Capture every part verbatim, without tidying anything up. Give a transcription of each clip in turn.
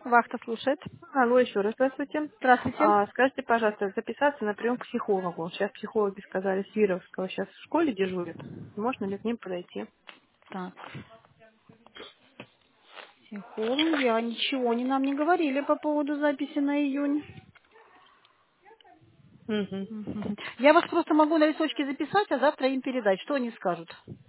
Вахта слушает. Алло, еще раз здравствуйте. Здравствуйте. А, скажите, пожалуйста, записаться на прием к психологу. Сейчас психологи сказали, Свировского сейчас в школе дежурит. Можно ли к ним подойти? Так, психологи, а ничего они нам не говорили по поводу записи на июнь. Мгм. Мгм. Я вас просто могу на листочке записать, а завтра им передать. Что они скажут?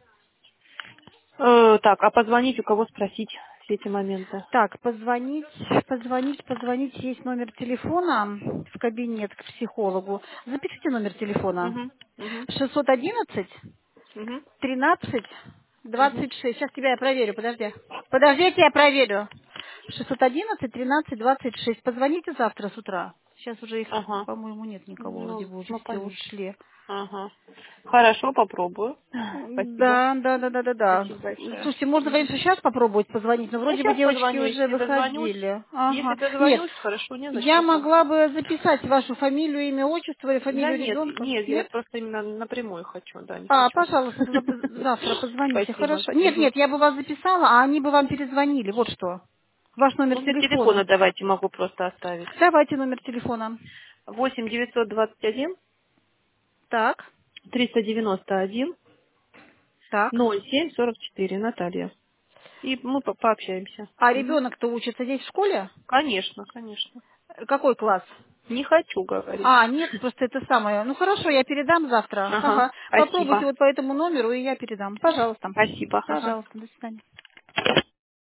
Э, так, а позвонить, у кого спросить все эти моменты? Так, позвонить, позвонить, позвонить. Есть номер телефона в кабинет к психологу. Запишите номер телефона. Угу, угу, шестьсот одиннадцать угу, тринадцать угу. двадцать шесть. Сейчас тебя я проверю, подожди. Подожди, я тебя проверю. шестьсот одиннадцать тринадцать двадцать шесть. Позвоните завтра с утра. Сейчас уже их, Ага. по-моему, нет никого, вроде Ну, бы уже ну, все понятно. ушли. Ага. Хорошо, попробую. Спасибо. Да, да, да, да, да, да. Спасибо большое. Слушайте, можно, Мгм. конечно, сейчас попробовать позвонить, но Я вроде бы сейчас девочки позвоню, уже если дозвонюсь. выходили. Если Ага. Нет, дозвонюсь, хорошо, я незачем там. могла бы записать вашу фамилию, имя, отчество и Да фамилию нет, ребенка. нет, я Нет? просто именно напрямую хочу, да, не А, хочу. пожалуйста, тогда поз- завтра позвоните, Спасибо. хорошо? Нет, Мгм. нет, я бы вас записала, а они бы вам перезвонили, вот что. Ваш номер Номер телефона телефона. давайте могу просто оставить. Давайте номер телефона. Восемь девятьсот двадцать один Так, триста девяносто один так. ноль семь сорок четыре. Наталья. И мы по- пообщаемся. А Мгм. ребенок-то учится здесь в школе? Конечно, конечно. Э, Какой класс? Не хочу говорить. А, нет, просто это самое. Ну хорошо, я передам завтра. Ага, Ага. Попробуйте спасибо. вот по этому номеру, и я передам. Пожалуйста. Спасибо, ага. Пожалуйста, до свидания.